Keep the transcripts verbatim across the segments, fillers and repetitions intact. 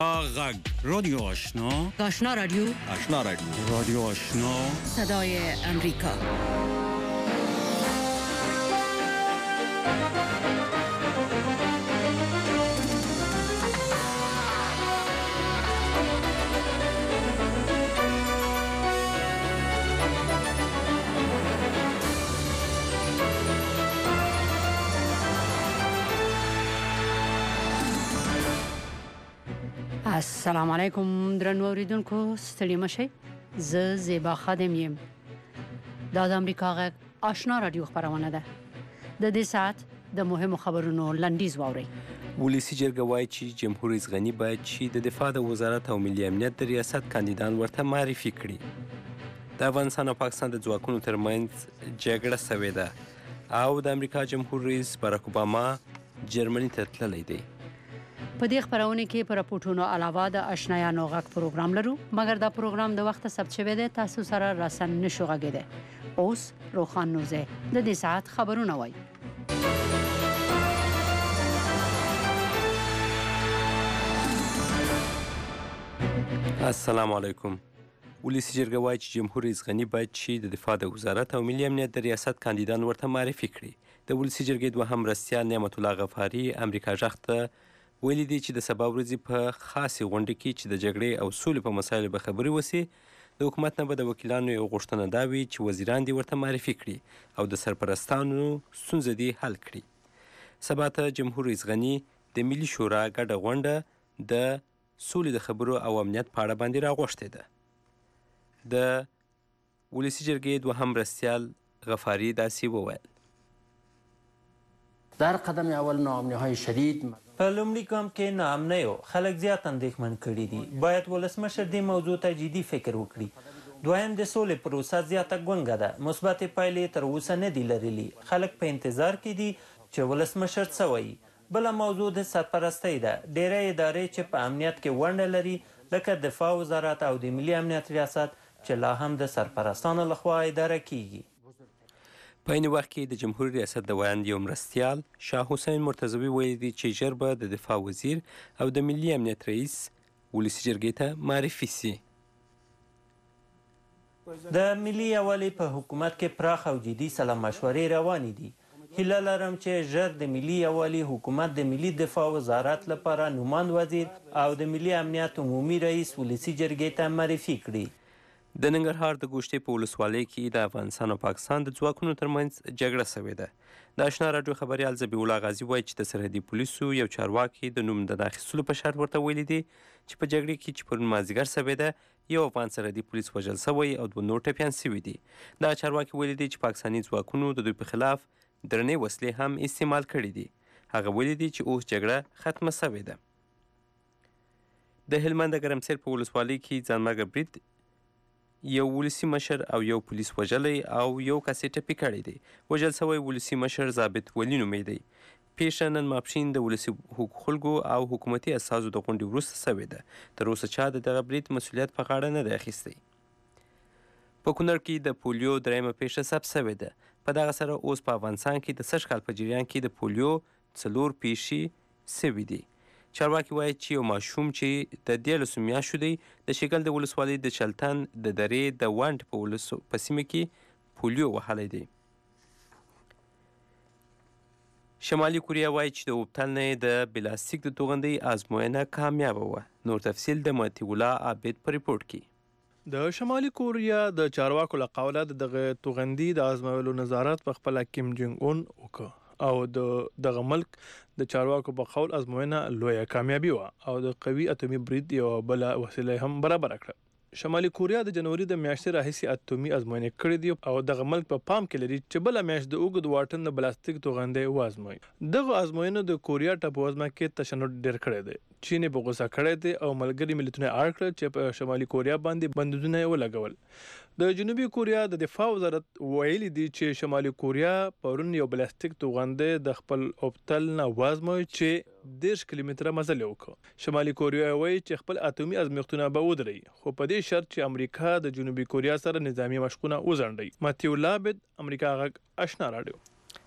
غږ رادیو آشنا آشنا رادیو آشنا رادیو رادیو آشنا صدای امریکا. السلام علیکم درنو اوریدونکو، ستړي مشئ. زه زیبا خادم یم. دا د امریکا غږ آشنا رادیو خبرونه ده. د دې ساعت د مهمو خبرونو لنډیز واورئ. ولسی جرګه وایي چې جمهور رئیس غني باید چې د دفاع د وزارت او ملي امنیت د ریاست کاندیدان ورته معرفي کړي. د افغانستان او پاکستان د ځواکونو ترمنځ جګړه شوې ده او د امریکا جمهور رئیس باراک اوباما جرمني ته تللی دی. په دې خبرونه کې پر راپورټونو علاوه د آشنایانو غږ پروګرام لرو، مګر دا پروګرام د وخت ثبت شوی دی، تاسو سره راسن نشو غږیدي. اوس روخان نوزه د دې ساعت خبرونه وایي. السلام علیکم. ولسی جرګه وایي چې جمهور رئیس غني باید چې د دفاع د وزارت او ملي امنیت د ریاست کاندیدان ورته معرفي کړي. د ولسی جرګې دوهم مرستیال نعمت الله غفاري امریکا غږ ته ویلي دي چې د سبا ورځې په خاصې غونډه کې چې د جګړې او سولې په مسایلو به خبرې وسي، د حکومت نه به د وکیلانو یو غوښتنه دا وي چې وزیران دې ورته معرفي کړي او د سرپرستانو ستونزه دې حل کړي. سبا ته جمهور رئیس غني د ملي شورا ګډه غونډه د سولې د خبرو او امنیت په اړه باندې راغوښتې ده. د ولسی جرګې دوهم مرستیال غفاري داسې وویل: در قدم اول ناامنی‌های شدید په لومړي ګام کې ناامنیو خلک زیات اندېښمن کړي دي. باید ولسمشر دې موضوع ته جدي فکر وکړي. دویم د سولې پروسه زیاته ګونګه ده. مثبتې پایلې تر اوسه نه دي لرلي. خلک په انتظار کې دي چې ولسمشر څه وایي. بله موضوع د سرپرستۍ ده. ډېری ادارې چې په امنیت کې ونډه لري لکه دفاع وزارت او د ملي امنیت ریاست چې لا هم د سرپرستانو لخوا اداره کیږي. په این وخت کې د جمهوریت ریاست د ویاند یو مرستیال شاه حسین مرتضوي ویلي دي چې ژر به د دفاع وزیر او د ملي امنیت رئیس ولسی جرګې ته معرفي سي. د ملي یوالي په حکومت کې پراخ او جدي سلا مشورې روانې دي. هیله لرم چې ژر د ملي یوالي حکومت د ملي دفاع وزارت لپاره نوماند وزیر او د ملي امنیت عمومي رئیس ولسی جرګې ته معرفي کړي. د ننګرهار د ګوشتې په ولسوالۍ کې د افغانستان او پاکستان د ځواکونو ترمنځ جګړه شوې ده. د آشنا راډیو خبریال ذبیح الله غازي وایي چې د سرحدي پولیسو یو چارواکي د نوم د اخیستلو په شرط ورته ویلي دي چې په جګړې کې چې پرون مازدیګر شوې ده یو افغان سرحدي پولیس وژل شوی او دوه نور ټپیان شوي دي. دا چارواکي ویلي دي چې پاکستاني ځواکونو د دوی په خلاف درنې وسلې هم استعمال کړي دي. هغه ویلي دي چې اوس جګړه ختمه شوې ده. د هلمند د ګرمسیر په ولسوالۍ کې ځانمرګه برید یو ولسی مشر او یو پولیس وژلی او یو کس یې ټپي کړی دی. وژل شوی ولسی مشر ضابط ولی نومیدی. پیښه نن ماپښین د ولسي خلکو او حکومتي اساسو د غونډې وروسته شوې ده. تر اوسه چا د دغه برید مسؤلیت په غاړه نه دی اخیستی. په کونړ کې د پولیو دریمه پیښه ثبت شوې ده. په دغه سره اوس په افغانستان کې د سږ کال په جریان کې د پولیو څلور پیښې شوي دي. چارواکي وایي چې یو ماشوم چې د دیارلسو میاشتو دی د شیګل د ولسوالۍ د چلتن د درې د ونډ په ولسو په سیمه کې پولیو وهلی دی. شمالي کوریا وایي چې د اوبتل نه د بلاستیک د توغندۍ ازموینه کامیابه وه. نور تفصیل د مهدي الله عابد په ریپورټ کې. د شمالي کوریا د چارواکو له قوله دغه توغندي د ازمویلو نظارت په خپل کیم جونګ اون وکړ او د دغه ملک د چارواکو په قول ازموینه لویه کامیابي وه او د قوي اتومي برید یو بله وسیله هم برابره کړه. شمالي کوریا د جنوري د میاشتې راهیسې اتومي ازموینې کړې دي او دغه ملک په پام کې لري چې بله میاشت د اوږد واټن د بلاستیک توغندۍ وازموي. دغه ازموینو د کوریا ټاپووزمه کې تشنج ډېر کړی دی. چین په غوسه کړی دی او ملګري ملتونه اړ کړل چې په شمالي کوریا باندې بندیزونه یې ولګول. د جنوبي کوریا د دفاع وزارت ویلي دي چې شمالي کوریا پرون یو بلاستیک توغندۍ د خپل اوبتل نه وازموي چې دېرش کیلومتره مزل یې وکړ. شمالي کوریا وایي چې خپل اتومي ازمېښتونه به ودروي، خو په دې شرط چې امریکا د جنوبي کوریا سره نظامي مشقونه وځنډوي. مهدي الله عابد، امریکا غږ، آشنا راډیو.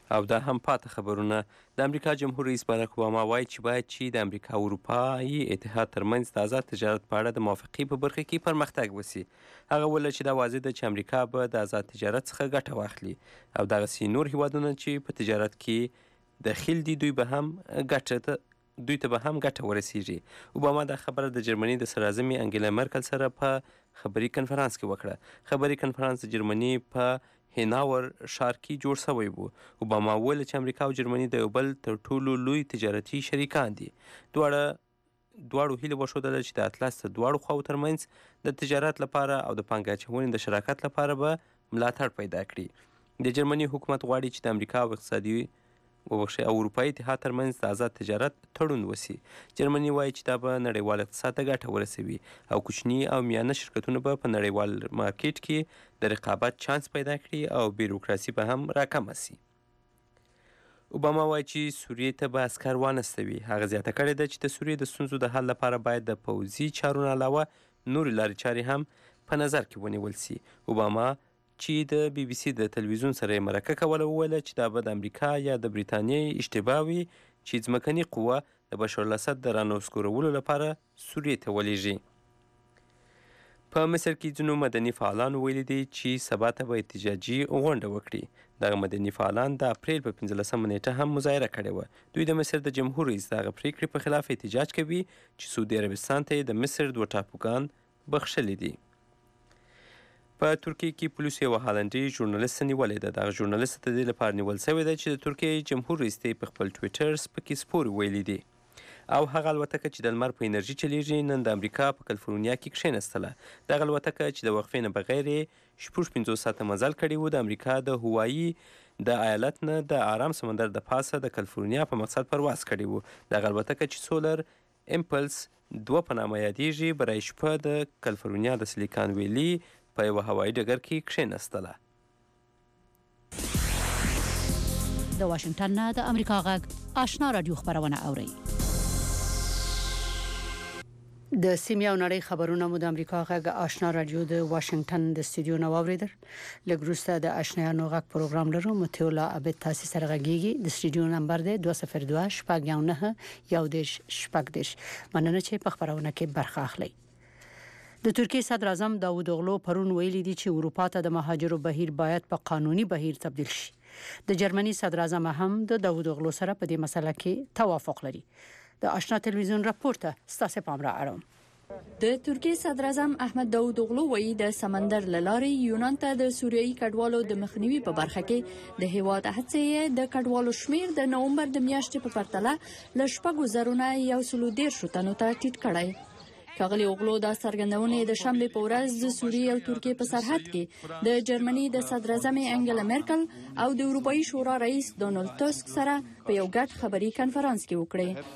او دا هم پاته خبرونه. د امریکا جمهور رئیس باراک اوباما وایي چې باید چې د امریکا او اروپایي اتحاد ترمنځ د آزاد تجارت په اړه د موافقې په برخه کې پرمختګ وسی. هغه وویل چې دا واضح ده چې امریکا به د آزاد تجارت څخه ګټه واخلي او دغسې نور هیوادونه چې په تجارت کې دخیل دي دوی به هم ګټه دوی ته به هم ګټه ورسیږي. اوباما دا خبره د جرمني د صدراعظمې انګیلا مرکل سره په خبري کنفرانس کې وکړه. خبري کنفرانس د جرمني په هیناور ښار کې جوړ شوی و. اوباما وویل چې امریکا او جرمني د یو بل تر ټولو لوی تجارتي شریکان دي. دواړه دواړو هیله وښودله چې د اطلس د دواړو خواو ترمنځ د تجارت لپاره او د پانګه اچونې د شراکت لپاره به ملاتړ پیدا کړي. د جرمني حکومت غواړي چې د امریکا او اقتصادي وبخښئ او اروپایي اتحاد ترمنځ د آزاد تجارت تړون وسي. جرمني وایي چې دا به نړیوال اقتصاد ته ګټه ورسوي او کوچني او میانه شرکتونه به په نړیوال مارکیټ کې د رقابت چانس پیدا کړي او بیروکراسي به هم راکمه سي. اوباما وایي چې سوریې ته به عسکر وانستوي. هغه زیاته کړې ده چې د سوریې د ستونزو د حل لپاره باید د پوځي چارو نه علاوه نورې لارې چارې هم په نظر کې ونیول سي. اوباما چې د بي بي سي د تلویزیون سره یې مرکه کوله وویله چې دا به د امریکا یا د بریتانیې اشتباه وي چې ځمکني قوه د بشار الاسد د رانسکورولو لپاره سوریې ته ولیږي. په مصر کې ځینو مدني فعالانو ویلي دي چې سبا ته به احتجاجي غونډه وکړي. دغه مدني فعالان د اپریل په پنځلسمه نیټه هم مظاهره کړې وه. دوی د مصر د جمهور رئیس دغه پریکړې په خلاف احتجاج کوي چې سعودي عربستان ته یې د مصر دوه ټاپوګان بخښلي دي. په ترکیه کې پولیسو یوه هالنډي ژورنالیست نیولې ده. دغه ژورنالیست د دې لپاره نیول شوی ده چې د ترکیې جمهور رئیس ته په خپل ټویټر سپکې سپورې ویلي دي او هغه الوتکه چې د لمر په انرژي چلیږي نن د امریکا په کلیفورنیا کې کښېنستله. دغه الوتکه چې د وقفې نه بغیر یې شپږ پنځوس ساعته مزل کړی و د امریکا د هوایي د ایالت نه د آرام سمندر د پاسه د کلیفورنیا په مقصد پرواز کړی و. دغه الوتکه چې سولر امپلس دوه په نامه یادیږي برای شپه د کلیفورنیا د سیلیکان ویلي په یوه هوایي ډګر کې کښېنستله. د واشنګټن نه د امریکا غږ آشنا رادیو خبرونه اورئ. د سیمې او نړۍ خبرونه مو د امریکا غږ آشنا رادیو د واشنګټن د استودیو نه واوریدل. لږ وروسته د آشنایانو غږ پروګرام لرو. متولا عبد تاسو سره غږیږي. د استودیو نمبر دی دوه صفر دوه شپږ یو نه یو دیش شپږ دیش. مننه چې په خبرونه کې برخه اخلئ. د ترکیې صدر اعظم داوود اوغلو پرون ویلي دي چې اروپا ته د مهاجرو بهیر باید په قانوني بهیر تبدیل شي. د جرمني صدر اعظم هم د داوود اوغلو سره په دې مسله کې توافق لري. د آشنا تلویزیون راپورته ستاسو پام را اړوم. د ترکیې صدر اعظم احمد داوود اوغلو وایي د سمندر له لارې یونان ته د سوریایي کډوالو د مخنیوي په برخه کې د هیواد هڅې د کډوالو شمیر د نومبر د میاشتې په پرتله له شپږو زرو نه یو سلو دېرشو تنو ته ټیټ کړی. ښاغلي اوغلو دا څرګندونې د شنبې په ورځ د سوریې او ترکیې په سرحد کې د جرمني د صدر اعظم انګیلا مرکل او د اروپایي شورا رئیس ډونالد ټسک سره په یو ګډ خبري کنفرانس کې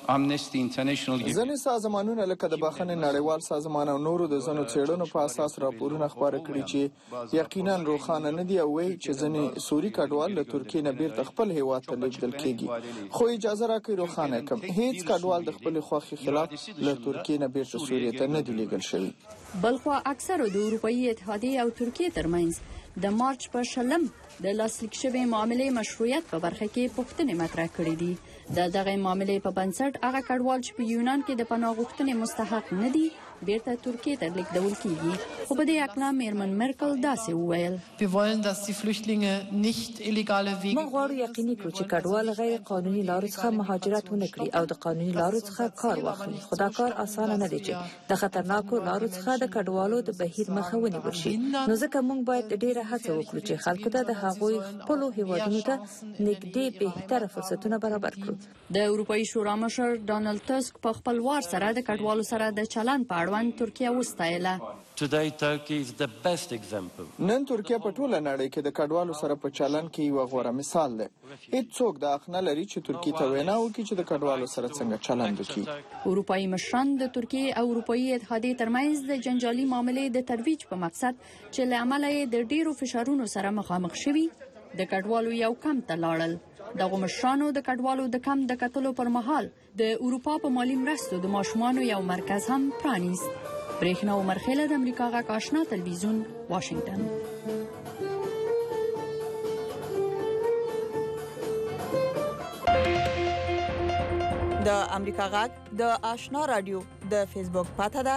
وکړې. ځینې سازمانونه لکه د بخښنې نړیوال سازمان او نورو د ځینو څېړنو په اساس راپورونه خپاره کړي چې یقینا روښانه نه دي او وایي چې ځینې سوري کډوال له ترکیې نه بیرته خپل هیواد ته لیږدول کېږي. خو اجازه راکړئ روښانه کړم هیڅ کډوال د خپل خوښې خلاف له ترکیې نه بیرته سوریې ته نه دی لیږل شوی. بلخوا اکثرو د اروپایي اتحادیې او ترکیې ترمنځ د مارچ په شلم د لاسلیک شوی معاملې مشروعیت په برخه کې پوښتنې مطرح کړې دي. د دغه معاملې په بنسټ هغه کډوال چې په یونان کې د پناه غوښتنې مستحق نه دي بیرته ترکیې ته لیږدول کیږي. خو په دې اړه میرمن مرکل داسې وویل: Wir wollen, dass die Flüchtlinge nicht illegale Wege موږ غواړو یقیني کړو چې کډوال غیر قانوني لارو څخه مهاجرت ونه کړي او د قانوني لارو څخه کار واخلي. خو دا کار اسانه نه دی چې د خطرناکو لارو څخه د کډوالو د بهیر مخه ونیول شي. نو ځکه موږ باید ډیره هڅه وکړو چې خلکو ته د هغوی خپلو هیوادونو ته نږدې بهتره فرصتونه برابر کړو. د اروپایي شورا مشر ډونالد ټسک په خپل وار سره د کډوالو سره د چلند په اړوند ترکیه وستایله. Today Turkey is the best example. نن ترکیه په ټوله نړۍ کې د کډوالو سره په چلن کې یو غوره مثال دی. هیڅوک د حق نه لري چې ترکیه ته وینا وکړي چې د کډوالو سره څنګه چلند وکړي. اروپایي مشران د ترکیې او اروپایي اتحادیې ترمنځ د جنجالي معاملې د ترویج په مقصد چې له امله یې د ډیرو فشارونو سره مخامخ شوي د کډوالو یو کم ته لاړل. دغه مشرانو د کډوالو د کم د کتلو پر مهال د اروپا په مالی مرستو د ماشومانو یو مرکز هم پرانیست. برېښنا عمر خیله د امریکا غږ آشنا تلویزیون واشنګټن. د امریکا غږ د آشنا رادیو د فیسبوک پاته ده